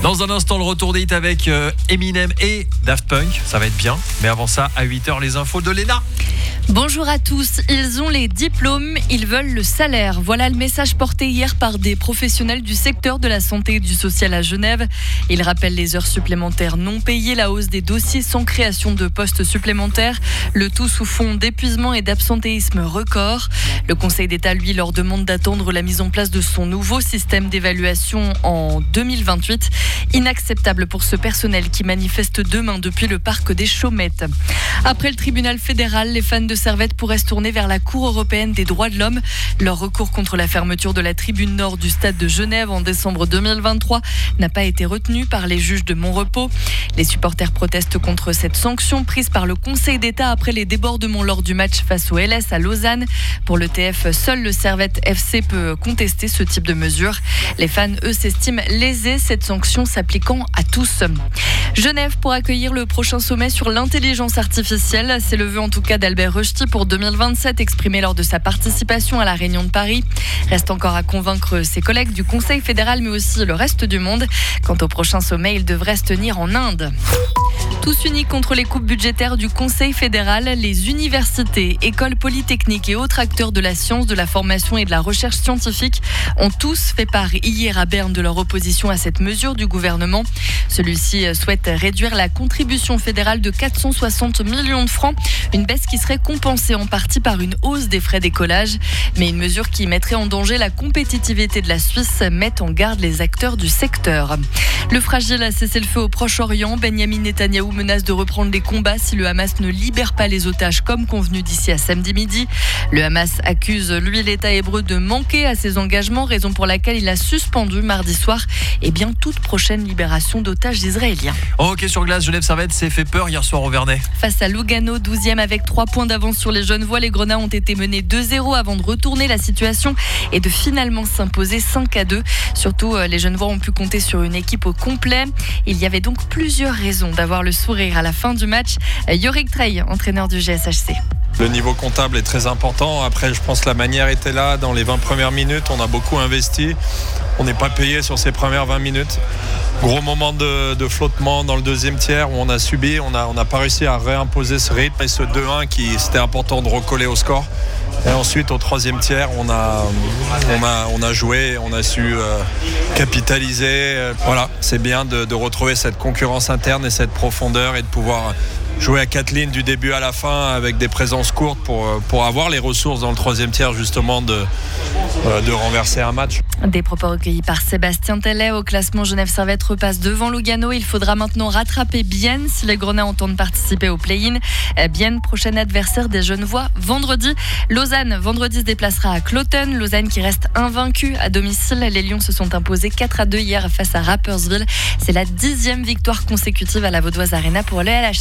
Dans un instant, le retour des hits avec Eminem et Daft Punk. Ça va être bien. Mais avant ça, à 8h, les infos de Léna. Bonjour à tous, ils ont les diplômes, ils veulent le salaire. Voilà le message porté hier par des professionnels du secteur de la santé et du social à Genève. Ils rappellent les heures supplémentaires non payées, la hausse des dossiers sans création de postes supplémentaires, le tout sous fond d'épuisement et d'absentéisme record. Le Conseil d'État, lui, leur demande d'attendre la mise en place de son nouveau système d'évaluation en 2028. Inacceptable pour ce personnel qui manifeste demain depuis le parc des Chaumettes. Après le tribunal fédéral, les fans de Servette pourraient se tourner vers la Cour européenne des droits de l'homme. Leur recours contre la fermeture de la tribune nord du stade de Genève en décembre 2023 n'a pas été retenu par les juges de Montrepos. Les supporters protestent contre cette sanction prise par le Conseil d'État après les débordements lors du match face au LS à Lausanne. Pour le TF, seul le Servette FC peut contester ce type de mesure. Les fans, eux, s'estiment lésés, cette sanction s'appliquant à tous. Genève pour accueillir le prochain sommet sur l'intelligence artificielle. C'est le vœu en tout cas d'Albert Rushdie pour 2027, exprimé lors de sa participation à la Réunion de Paris. Reste encore à convaincre ses collègues du Conseil fédéral, mais aussi le reste du monde. Quant au prochain sommet, il devrait se tenir en Inde. Tous unis contre les coupes budgétaires du Conseil fédéral, les universités, écoles polytechniques et autres acteurs de la science, de la formation et de la recherche scientifique ont tous fait part hier à Berne de leur opposition à cette mesure du gouvernement. Celui-ci souhaite réduire la contribution fédérale de 460 millions de francs, une baisse qui serait compensée en partie par une hausse des frais d'écolage, mais une mesure qui mettrait en danger la compétitivité de la Suisse, met en garde les acteurs du secteur. Le fragile a cessé le feu au Proche-Orient. Benjamin Netanyahou menace de reprendre les combats si le Hamas ne libère pas les otages comme convenu d'ici à samedi midi. Le Hamas accuse, lui, l'État hébreu de manquer à ses engagements, raison pour laquelle il a suspendu mardi soir toute prochaine libération d'otages israéliens. Ok, sur glace, Genève-Servette s'est fait peur hier soir au Vernet. Face à Lugano, 12e avec 3 points d'avance sur les Genevois, les Grenats ont été menés 2-0 avant de retourner la situation et de finalement s'imposer 5-2. Surtout, les Genevois ont pu compter sur une équipe au complet. Il y avait donc plusieurs raisons d'avoir le sourire à la fin du match. Yorick Trey, entraîneur du GSHC. Le niveau comptable est très important. Après, je pense que la manière était là. Dans les 20 premières minutes, on a beaucoup investi. On n'est pas payé sur ces premières 20 minutes. Gros moment de flottement dans le deuxième tiers où on a subi. On n'a pas réussi à réimposer ce rythme et ce 2-1 c'était important de recoller au score. Et ensuite, au troisième tiers, on a joué, on a su capitaliser. Voilà, c'est bien de retrouver cette concurrence interne et cette profondeur et de pouvoir jouer à 4 lignes du début à la fin avec des présences courtes pour avoir les ressources dans le troisième tiers justement de renverser un match. Des propos recueillis par Sébastien Tellet. Au classement, Genève-Servette repasse devant Lugano. Il faudra maintenant rattraper Bienne si les Grenats entendent participer au play-in. Bienne, prochain adversaire des Genevois vendredi. Lausanne, vendredi, se déplacera à Cloton. Lausanne qui reste invaincue à domicile. Les Lions se sont imposés 4-2 hier face à Rapperswil. C'est la 10e victoire consécutive à la Vaudoise Arena pour le LHC.